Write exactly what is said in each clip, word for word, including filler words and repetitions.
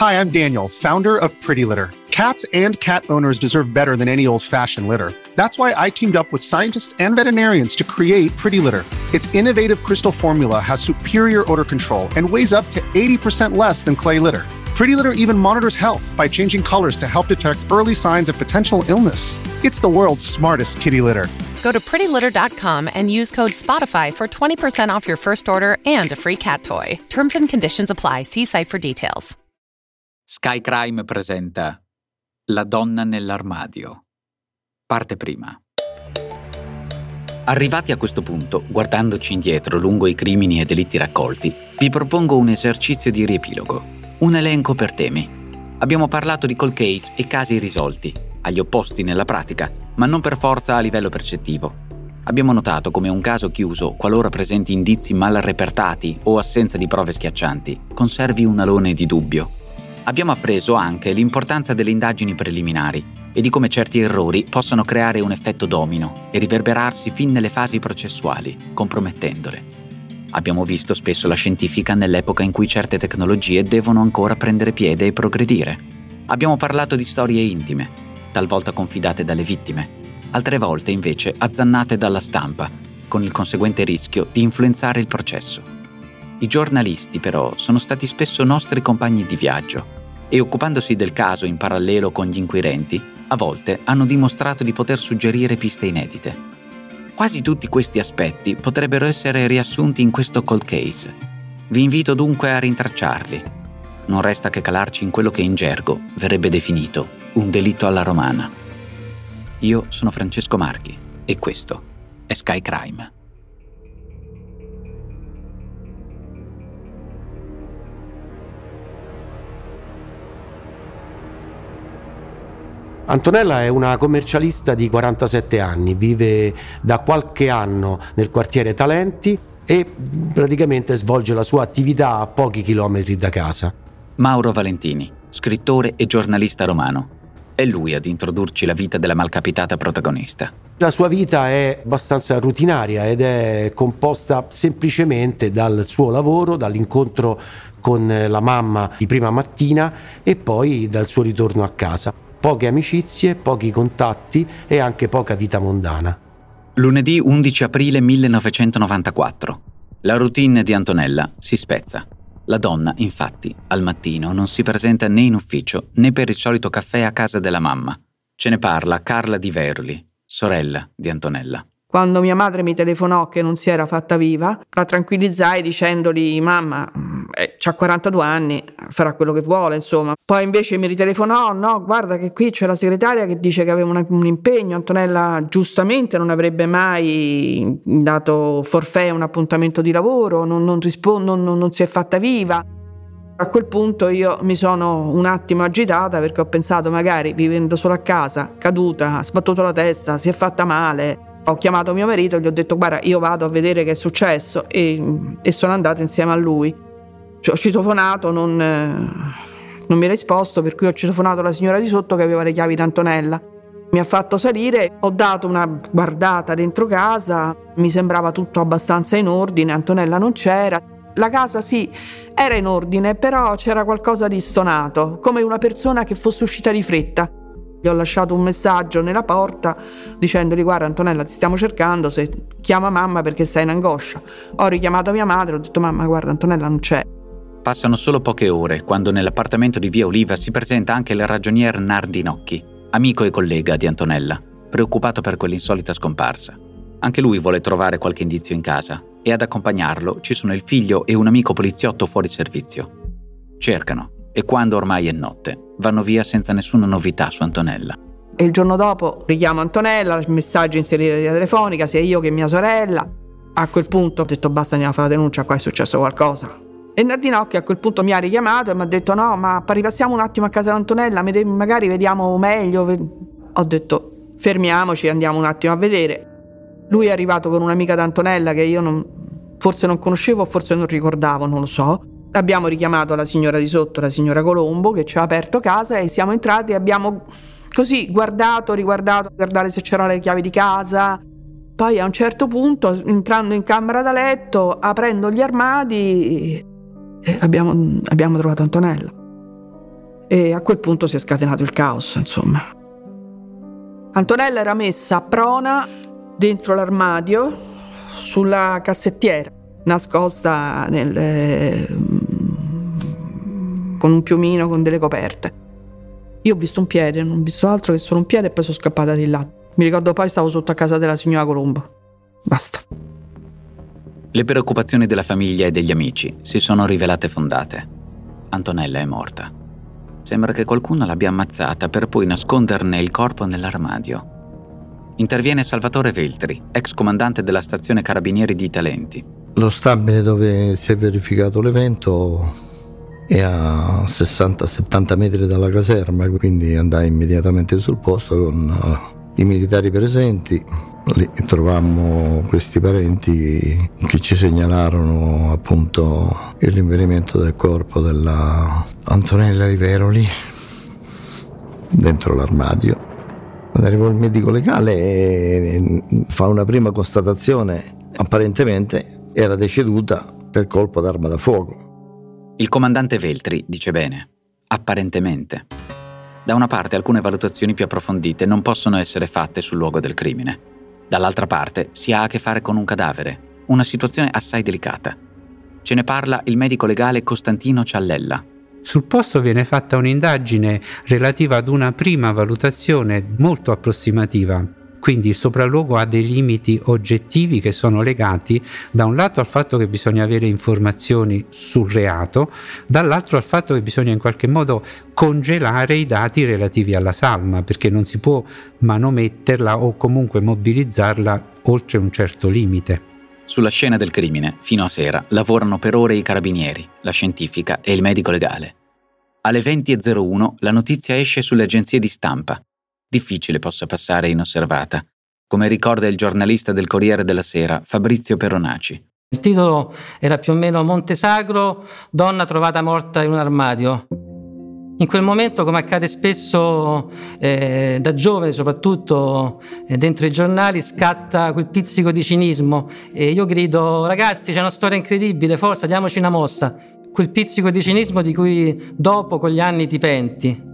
Hi, I'm Daniel, founder of Pretty Litter. Cats and cat owners deserve better than any old-fashioned litter. That's why I teamed up with scientists and veterinarians to create Pretty Litter. Its innovative crystal formula has superior odor control and weighs up to eighty percent less than clay litter. Pretty Litter even monitors health by changing colors to help detect early signs of potential illness. It's the world's smartest kitty litter. Go to pretty litter dot com and use code SPOTIFY for twenty percent off your first order and a free cat toy. Terms and conditions apply. See site for details. Sky Crime presenta La donna nell'armadio. Parte prima. Arrivati a questo punto, guardandoci indietro lungo i crimini e delitti raccolti, vi propongo un esercizio di riepilogo, un elenco per temi. Abbiamo parlato di cold case e casi risolti, agli opposti nella pratica, ma non per forza a livello percettivo. Abbiamo notato come un caso chiuso, qualora presenti indizi mal repertati o assenza di prove schiaccianti, conservi un alone di dubbio. Abbiamo appreso anche l'importanza delle indagini preliminari e di come certi errori possano creare un effetto domino e riverberarsi fin nelle fasi processuali, compromettendole. Abbiamo visto spesso la scientifica nell'epoca in cui certe tecnologie devono ancora prendere piede e progredire. Abbiamo parlato di storie intime, talvolta confidate dalle vittime, altre volte invece azzannate dalla stampa, con il conseguente rischio di influenzare il processo. I giornalisti, però, sono stati spesso nostri compagni di viaggio e, occupandosi del caso in parallelo con gli inquirenti, a volte hanno dimostrato di poter suggerire piste inedite. Quasi tutti questi aspetti potrebbero essere riassunti in questo cold case. Vi invito dunque a rintracciarli. Non resta che calarci in quello che in gergo verrebbe definito un delitto alla romana. Io sono Francesco Marchi e questo è Sky Crime. Antonella è una commercialista di quarantasette anni, vive da qualche anno nel quartiere Talenti e praticamente svolge la sua attività a pochi chilometri da casa. Mauro Valentini, scrittore e giornalista romano. È lui ad introdurci la vita della malcapitata protagonista. La sua vita è abbastanza rutinaria ed è composta semplicemente dal suo lavoro, dall'incontro con la mamma di prima mattina e poi dal suo ritorno a casa. Poche amicizie, pochi contatti e anche poca vita mondana. Lunedì undici aprile millenovecentonovantaquattro. La routine di Antonella si spezza. La donna, infatti, al mattino non si presenta né in ufficio né per il solito caffè a casa della mamma. Ce ne parla Carla Di Veroli, sorella di Antonella. Quando mia madre mi telefonò che non si era fatta viva, la tranquillizzai dicendogli: mamma, eh, c'ha quarantadue anni, farà quello che vuole, insomma. Poi invece mi ritelefonò: no, guarda che qui c'è la segretaria che dice che aveva una, un impegno. Antonella giustamente non avrebbe mai dato forfait a un appuntamento di lavoro, non, non, risponde, non, non, non si è fatta viva. A quel punto io mi sono un attimo agitata perché ho pensato, magari vivendo solo a casa, caduta, ha sbattuto la testa, si è fatta male. Ho chiamato mio marito e gli ho detto: guarda, io vado a vedere che è successo, e, e sono andata insieme a lui. Ho citofonato, non, non mi ha risposto, per cui ho citofonato la signora di sotto che aveva le chiavi di Antonella. Mi ha fatto salire, ho dato una guardata dentro casa, mi sembrava tutto abbastanza in ordine, Antonella non c'era. La casa sì, era in ordine, però c'era qualcosa di stonato, come una persona che fosse uscita di fretta. Gli ho lasciato un messaggio nella porta dicendogli: guarda Antonella, ti stiamo cercando, se chiama mamma perché stai in angoscia. Ho richiamato mia madre, ho detto: mamma, guarda, Antonella non c'è. Passano solo poche ore quando nell'appartamento di via Oliva si presenta anche il ragionier Nardinocchi, amico e collega di Antonella, preoccupato per quell'insolita scomparsa. Anche lui vuole trovare qualche indizio in casa e ad accompagnarlo ci sono il figlio e un amico poliziotto fuori servizio. Cercano e quando ormai è notte vanno via senza nessuna novità su Antonella. E il giorno dopo richiamo Antonella, messaggio in segreteria telefonica, sia io che mia sorella. A quel punto ho detto: basta, andiamo a fare la denuncia, qua è successo qualcosa. E Nardinocchi a quel punto mi ha richiamato e mi ha detto: no, ma ripassiamo un attimo a casa di Antonella, magari vediamo meglio. Ho detto: fermiamoci, andiamo un attimo a vedere. Lui è arrivato con un'amica d'Antonella che io non, forse non conoscevo o forse non ricordavo, non lo so. Abbiamo richiamato la signora di sotto, la signora Colombo, che ci ha aperto casa, e siamo entrati e abbiamo così guardato, riguardato, guardare se c'erano le chiavi di casa. Poi a un certo punto, entrando in camera da letto, aprendo gli armadi, abbiamo, abbiamo trovato Antonella. e a quel punto si è scatenato il caos, insomma. Antonella era messa prona dentro l'armadio sulla cassettiera, nascosta nel, eh, con un piumino, con delle coperte. Io ho visto un piede, non ho visto altro che solo un piede, e poi sono scappata di là. Mi ricordo poi stavo sotto a casa della signora Colombo. Basta. Le preoccupazioni della famiglia e degli amici si sono rivelate fondate. Antonella è morta. Sembra che qualcuno l'abbia ammazzata per poi nasconderne il corpo nell'armadio. Interviene Salvatore Veltri, ex comandante della stazione Carabinieri di Talenti. Lo stabile dove si è verificato l'evento è a sessanta settanta metri dalla caserma, quindi andai immediatamente sul posto con uh, i militari presenti. Lì trovammo questi parenti che ci segnalarono appunto il rinvenimento del corpo della Antonella Di Veroli dentro l'armadio. Quando arrivò il medico legale e fa una prima constatazione, apparentemente era deceduta per colpo d'arma da fuoco. Il comandante Veltri dice bene, apparentemente. Da una parte alcune valutazioni più approfondite non possono essere fatte sul luogo del crimine. Dall'altra parte si ha a che fare con un cadavere, una situazione assai delicata. Ce ne parla il medico legale Costantino Ciallella. Sul posto viene fatta un'indagine relativa ad una prima valutazione molto approssimativa. Quindi il sopralluogo ha dei limiti oggettivi che sono legati da un lato al fatto che bisogna avere informazioni sul reato, dall'altro al fatto che bisogna in qualche modo congelare i dati relativi alla salma, perché non si può manometterla o comunque mobilizzarla oltre un certo limite. Sulla scena del crimine, fino a sera, lavorano per ore i carabinieri, la scientifica e il medico legale. Alle venti e zero uno la notizia esce sulle agenzie di stampa. Difficile possa passare inosservata, come ricorda il giornalista del Corriere della Sera Fabrizio Peronaci. Il titolo era più o meno Montesagro, donna trovata morta in un armadio. In quel momento, come accade spesso eh, da giovane, soprattutto eh, dentro i giornali, scatta quel pizzico di cinismo e io grido: ragazzi, c'è una storia incredibile, forza, diamoci una mossa. Quel pizzico di cinismo di cui dopo con gli anni ti penti.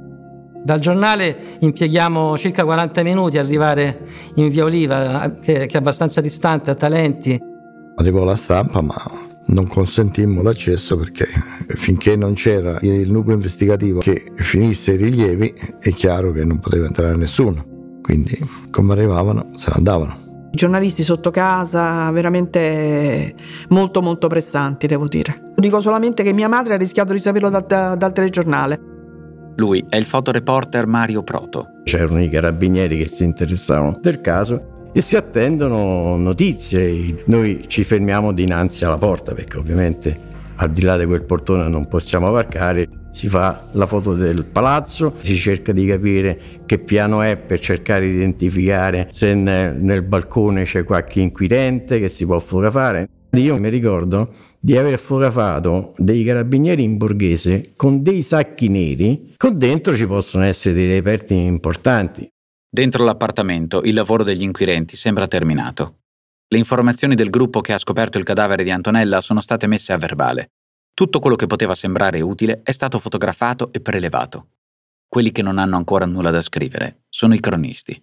Dal giornale impieghiamo circa quaranta minuti a arrivare in Via Oliva, che, che è abbastanza distante, a Talenti. Arrivò la stampa, ma non consentimmo l'accesso perché finché non c'era il nucleo investigativo che finisse i rilievi è chiaro che non poteva entrare nessuno. Quindi come arrivavano se ne andavano. I giornalisti sotto casa veramente molto molto pressanti, devo dire. Dico solamente che mia madre ha rischiato di saperlo dal, dal telegiornale. Lui è il fotoreporter Mario Proto. C'erano i carabinieri che si interessavano del caso e si attendono notizie. Noi ci fermiamo dinanzi alla porta perché ovviamente al di là di quel portone non possiamo varcare. Si fa la foto del palazzo, si cerca di capire che piano è per cercare di identificare se nel, nel balcone c'è qualche inquirente che si può fotografare. Io mi ricordo di aver fotografato dei carabinieri in borghese con dei sacchi neri, con dentro ci possono essere dei reperti importanti. Dentro l'appartamento il lavoro degli inquirenti sembra terminato. Le informazioni del gruppo che ha scoperto il cadavere di Antonella sono state messe a verbale. Tutto quello che poteva sembrare utile è stato fotografato e prelevato. Quelli che non hanno ancora nulla da scrivere sono i cronisti.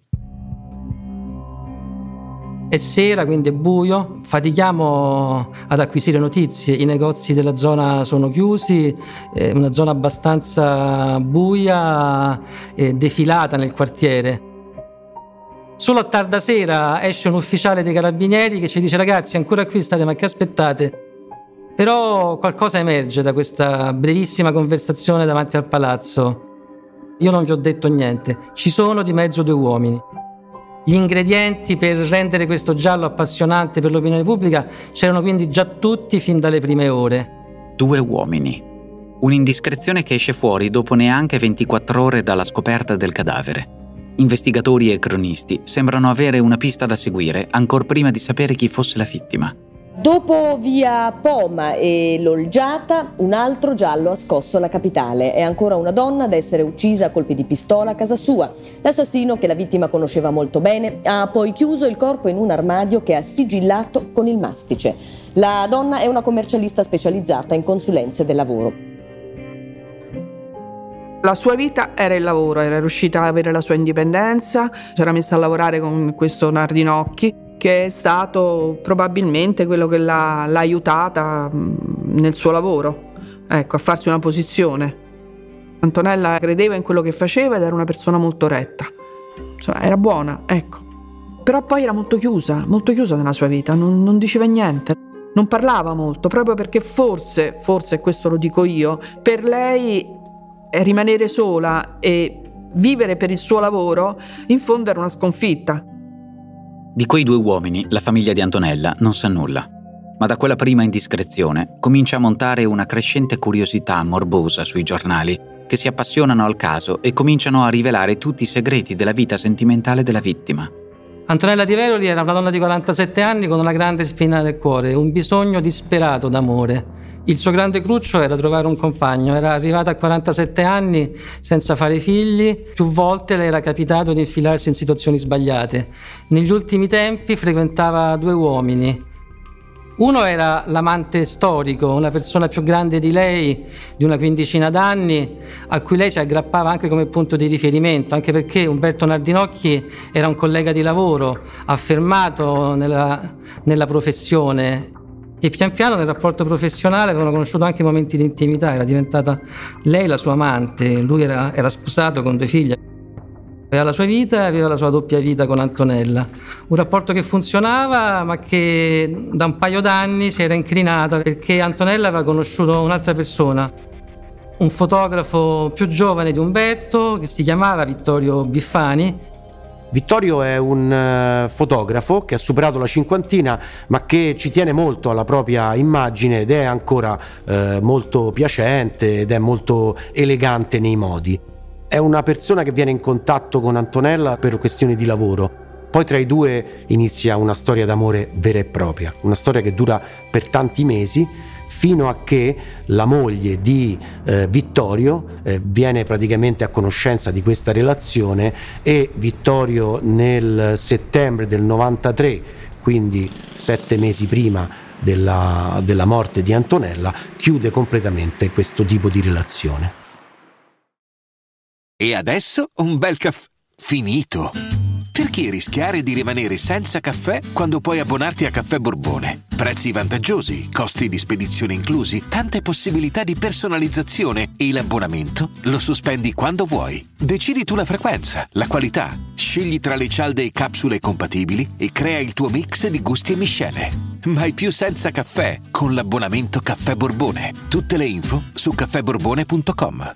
È sera, quindi è buio, fatichiamo ad acquisire notizie, i negozi della zona sono chiusi, è una zona abbastanza buia e defilata nel quartiere. Solo a tarda sera esce un ufficiale dei carabinieri che ci dice: ragazzi, ancora qui state, ma che aspettate? Però qualcosa emerge da questa brevissima conversazione davanti al palazzo. Io non vi ho detto niente, ci sono di mezzo due uomini. Gli ingredienti per rendere questo giallo appassionante per l'opinione pubblica c'erano quindi già tutti fin dalle prime ore. Due uomini. Un'indiscrezione che esce fuori dopo neanche ventiquattro ore dalla scoperta del cadavere. Investigatori e cronisti sembrano avere una pista da seguire ancor prima di sapere chi fosse la vittima. Dopo via Poma e l'Olgiata, un altro giallo ha scosso la capitale. È ancora una donna ad essere uccisa a colpi di pistola a casa sua. L'assassino, che la vittima conosceva molto bene, ha poi chiuso il corpo in un armadio che ha sigillato con il mastice. La donna è una commercialista specializzata in consulenze del lavoro. La sua vita era il lavoro, era riuscita ad avere la sua indipendenza, si era messa a lavorare con questo Nardinocchi, che è stato probabilmente quello che l'ha, l'ha aiutata nel suo lavoro, ecco, a farsi una posizione. Antonella credeva in quello che faceva ed era una persona molto retta, insomma, era buona, ecco. Però poi era molto chiusa, molto chiusa nella sua vita, non, non diceva niente, non parlava molto, proprio perché forse, forse, questo lo dico io, per lei rimanere sola e vivere per il suo lavoro in fondo era una sconfitta. Di quei due uomini la famiglia di Antonella non sa nulla, ma da quella prima indiscrezione comincia a montare una crescente curiosità morbosa sui giornali, che si appassionano al caso e cominciano a rivelare tutti i segreti della vita sentimentale della vittima. Antonella Di Veroli era una donna di quarantasette anni con una grande spina nel cuore, un bisogno disperato d'amore. Il suo grande cruccio era trovare un compagno. Era arrivata a quarantasette anni senza fare figli. Più volte le era capitato di infilarsi in situazioni sbagliate. Negli ultimi tempi frequentava due uomini. Uno era l'amante storico, una persona più grande di lei, di una quindicina d'anni, a cui lei si aggrappava anche come punto di riferimento, anche perché Umberto Nardinocchi era un collega di lavoro, affermato nella, nella professione. E pian piano nel rapporto professionale avevano conosciuto anche momenti di intimità, era diventata lei la sua amante, lui era, era sposato con due figlie. Aveva la sua vita e aveva la sua doppia vita con Antonella. Un rapporto che funzionava, ma che da un paio d'anni si era incrinato perché Antonella aveva conosciuto un'altra persona, un fotografo più giovane di Umberto che si chiamava Vittorio Biffani. Vittorio è un uh, fotografo che ha superato la cinquantina, ma che ci tiene molto alla propria immagine ed è ancora uh, molto piacente ed è molto elegante nei modi. È una persona che viene in contatto con Antonella per questioni di lavoro. Poi tra i due inizia una storia d'amore vera e propria, una storia che dura per tanti mesi, fino a che la moglie di eh, Vittorio eh, viene praticamente a conoscenza di questa relazione e Vittorio nel settembre del novantatré, quindi sette mesi prima della, della morte di Antonella, chiude completamente questo tipo di relazione. E adesso un bel caffè finito. Perché rischiare di rimanere senza caffè quando puoi abbonarti a Caffè Borbone? Prezzi vantaggiosi, costi di spedizione inclusi, tante possibilità di personalizzazione e l'abbonamento lo sospendi quando vuoi. Decidi tu la frequenza, la qualità, scegli tra le cialde e capsule compatibili e crea il tuo mix di gusti e miscele. Mai più senza caffè con l'abbonamento Caffè Borbone. Tutte le info su caffè borbone punto com.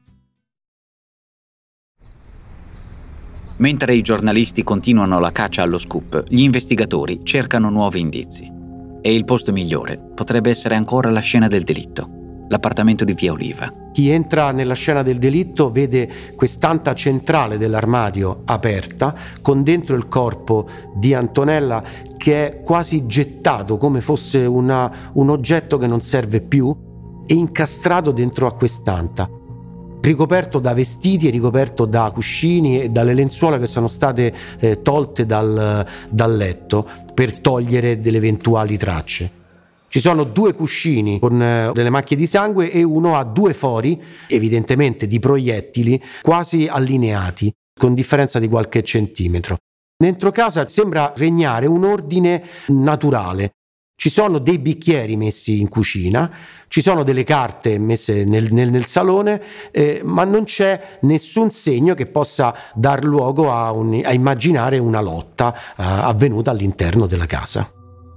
Mentre i giornalisti continuano la caccia allo scoop, gli investigatori cercano nuovi indizi. E il posto migliore potrebbe essere ancora la scena del delitto, l'appartamento di Via Oliva. Chi entra nella scena del delitto vede quest'anta centrale dell'armadio aperta, con dentro il corpo di Antonella che è quasi gettato, come fosse una, un oggetto che non serve più, e incastrato dentro a quest'anta, ricoperto da vestiti e ricoperto da cuscini e dalle lenzuola che sono state eh, tolte dal, dal letto per togliere delle eventuali tracce. Ci sono due cuscini con eh, delle macchie di sangue e uno ha due fori, evidentemente di proiettili, quasi allineati, con differenza di qualche centimetro. Dentro casa sembra regnare un ordine naturale. Ci sono dei bicchieri messi in cucina, ci sono delle carte messe nel, nel, nel salone, eh, ma non c'è nessun segno che possa dar luogo a, un, a immaginare una lotta eh, avvenuta all'interno della casa.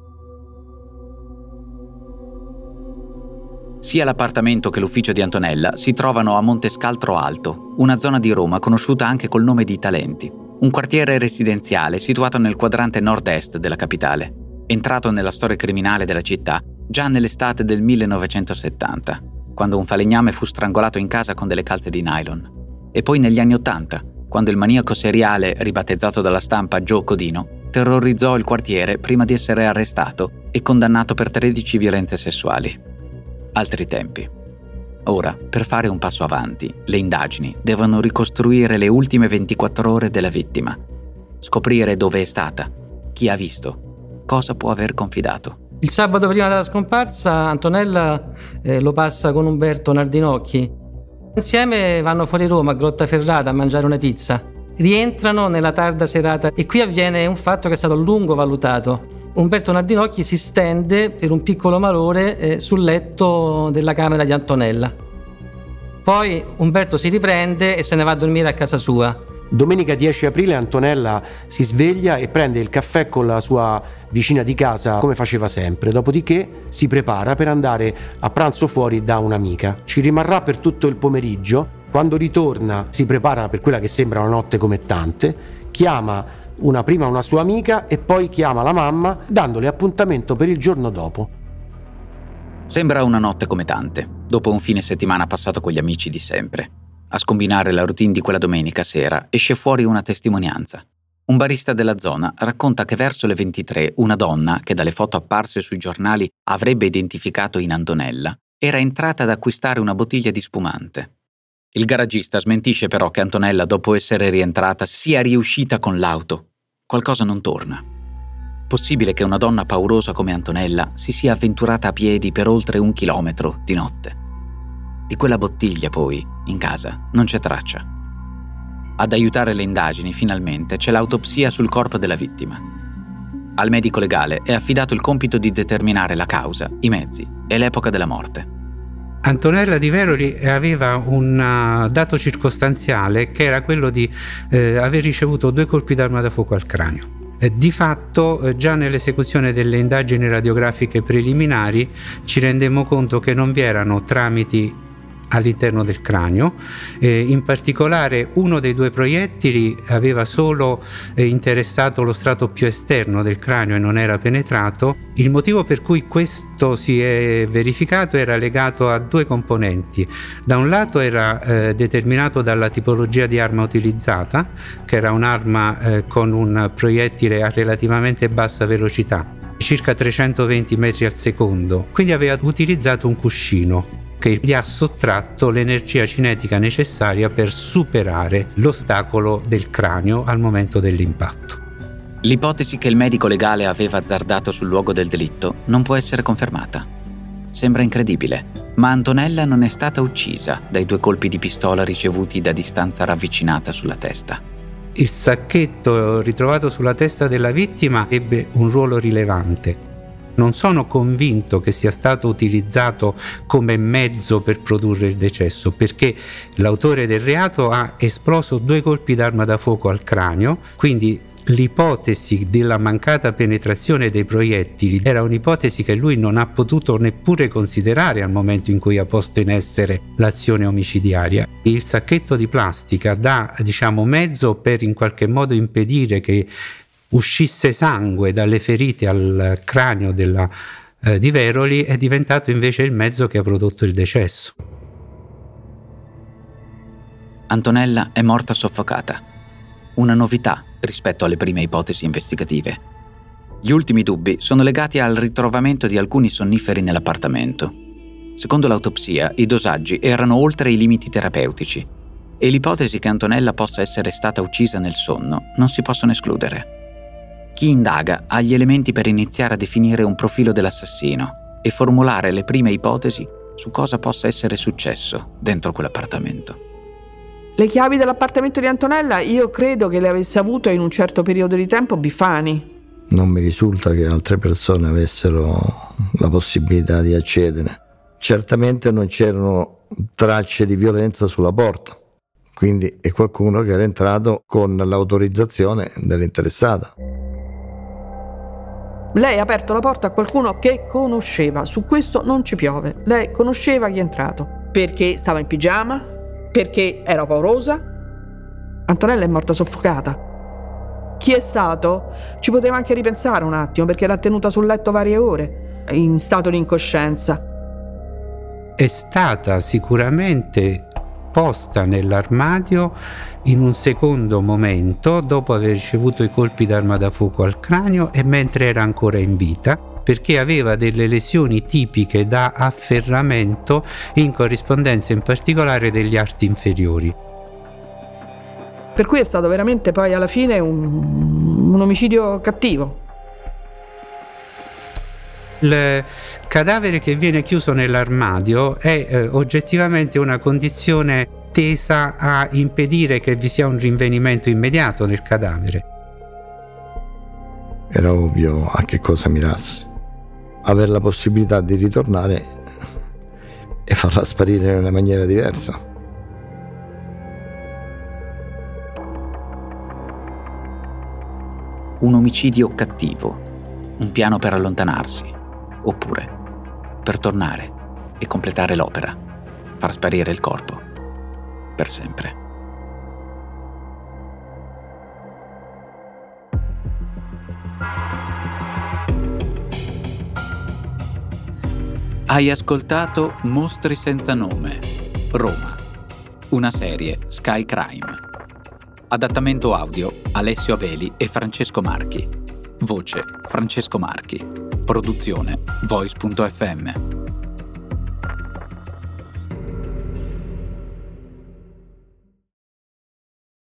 Sia l'appartamento che l'ufficio di Antonella si trovano a Montescaltro Alto, una zona di Roma conosciuta anche col nome di Talenti, un quartiere residenziale situato nel quadrante nord-est della capitale. Entrato nella storia criminale della città già nell'estate del millenovecentosettanta, quando un falegname fu strangolato in casa con delle calze di nylon, e poi negli anni ottanta, quando il maniaco seriale, ribattezzato dalla stampa Joe Codino, terrorizzò il quartiere prima di essere arrestato e condannato per tredici violenze sessuali. Altri tempi. Ora, per fare un passo avanti, le indagini devono ricostruire le ultime ventiquattro ore della vittima, scoprire dove è stata, chi ha visto, cosa può aver confidato. Il sabato prima della scomparsa Antonella eh, lo passa con Umberto Nardinocchi. Insieme vanno fuori Roma a Grottaferrata a mangiare una pizza. Rientrano nella tarda serata e qui avviene un fatto che è stato a lungo valutato. Umberto Nardinocchi si stende per un piccolo malore eh, sul letto della camera di Antonella. Poi Umberto si riprende e se ne va a dormire a casa sua. Domenica dieci aprile Antonella si sveglia e prende il caffè con la sua vicina di casa come faceva sempre, dopodiché si prepara per andare a pranzo fuori da un'amica. Ci rimarrà per tutto il pomeriggio, quando ritorna si prepara per quella che sembra una notte come tante, chiama una prima una sua amica e poi chiama la mamma dandole appuntamento per il giorno dopo. Sembra una notte come tante, dopo un fine settimana passato con gli amici di sempre. A scombinare la routine di quella domenica sera esce fuori una testimonianza. Un barista della zona racconta che verso le ventitré una donna, che dalle foto apparse sui giornali avrebbe identificato in Antonella, era entrata ad acquistare una bottiglia di spumante. Il garagista smentisce però che Antonella, dopo essere rientrata, sia riuscita con l'auto. Qualcosa non torna. Possibile che una donna paurosa come Antonella si sia avventurata a piedi per oltre un chilometro di notte. Di quella bottiglia, poi, in casa, non c'è traccia. Ad aiutare le indagini, finalmente, c'è l'autopsia sul corpo della vittima. Al medico legale è affidato il compito di determinare la causa, i mezzi e l'epoca della morte. Antonella Di Veroli aveva un dato circostanziale che era quello di eh, aver ricevuto due colpi d'arma da fuoco al cranio. Eh, di fatto, eh, già nell'esecuzione delle indagini radiografiche preliminari ci rendemmo conto che non vi erano tramiti all'interno del cranio, eh, in particolare uno dei due proiettili aveva solo eh, interessato lo strato più esterno del cranio e non era penetrato. Il motivo per cui questo si è verificato era legato a due componenti. Da un lato era eh, determinato dalla tipologia di arma utilizzata, che era un'arma eh, con un proiettile a relativamente bassa velocità, circa trecentoventi metri al secondo, quindi aveva utilizzato un cuscino che gli ha sottratto l'energia cinetica necessaria per superare l'ostacolo del cranio al momento dell'impatto. L'ipotesi che il medico legale aveva azzardato sul luogo del delitto non può essere confermata. Sembra incredibile, ma Antonella non è stata uccisa dai due colpi di pistola ricevuti da distanza ravvicinata sulla testa. Il sacchetto ritrovato sulla testa della vittima ebbe un ruolo rilevante. Non sono convinto che sia stato utilizzato come mezzo per produrre il decesso, perché l'autore del reato ha esploso due colpi d'arma da fuoco al cranio, quindi l'ipotesi della mancata penetrazione dei proiettili era un'ipotesi che lui non ha potuto neppure considerare al momento in cui ha posto in essere l'azione omicidiaria. Il sacchetto di plastica dà, diciamo, mezzo per in qualche modo impedire che uscisse sangue dalle ferite al cranio della eh, Di Veroli, è diventato invece il mezzo che ha prodotto il decesso. Antonella è morta soffocata. Una novità rispetto alle prime ipotesi investigative. Gli ultimi dubbi sono legati al ritrovamento di alcuni sonniferi nell'appartamento. Secondo l'autopsia, i dosaggi erano oltre i limiti terapeutici e l'ipotesi che Antonella possa essere stata uccisa nel sonno non si possono escludere. Chi indaga ha gli elementi per iniziare a definire un profilo dell'assassino e formulare le prime ipotesi su cosa possa essere successo dentro quell'appartamento. Le chiavi dell'appartamento di Antonella io credo che le avesse avute in un certo periodo di tempo Bifani. Non mi risulta che altre persone avessero la possibilità di accedere. Certamente non c'erano tracce di violenza sulla porta, quindi è qualcuno che era entrato con l'autorizzazione dell'interessata. Lei ha aperto la porta a qualcuno che conosceva, su questo non ci piove. Lei conosceva chi è entrato, perché stava in pigiama, perché era paurosa. Antonella è morta soffocata. Chi è stato? Ci poteva anche ripensare un attimo, perché l'ha tenuta sul letto varie ore, in stato di incoscienza. È stata sicuramente posta nell'armadio in un secondo momento, dopo aver ricevuto i colpi d'arma da fuoco al cranio e mentre era ancora in vita, perché aveva delle lesioni tipiche da afferramento in corrispondenza in particolare degli arti inferiori. Per cui è stato veramente poi alla fine un, un omicidio cattivo. Il cadavere che viene chiuso nell'armadio è eh, oggettivamente una condizione tesa a impedire che vi sia un rinvenimento immediato nel cadavere. Era ovvio a che cosa mirassi. Avere la possibilità di ritornare e farla sparire in una maniera diversa. Un omicidio cattivo, un piano per allontanarsi, oppure per tornare e completare l'opera, far sparire il corpo per sempre. Hai ascoltato Mostri senza nome, Roma, una serie Sky Crime. Adattamento audio Alessio Abeli e Francesco Marchi. Voce Francesco Marchi. Produzione Voice punto effe emme.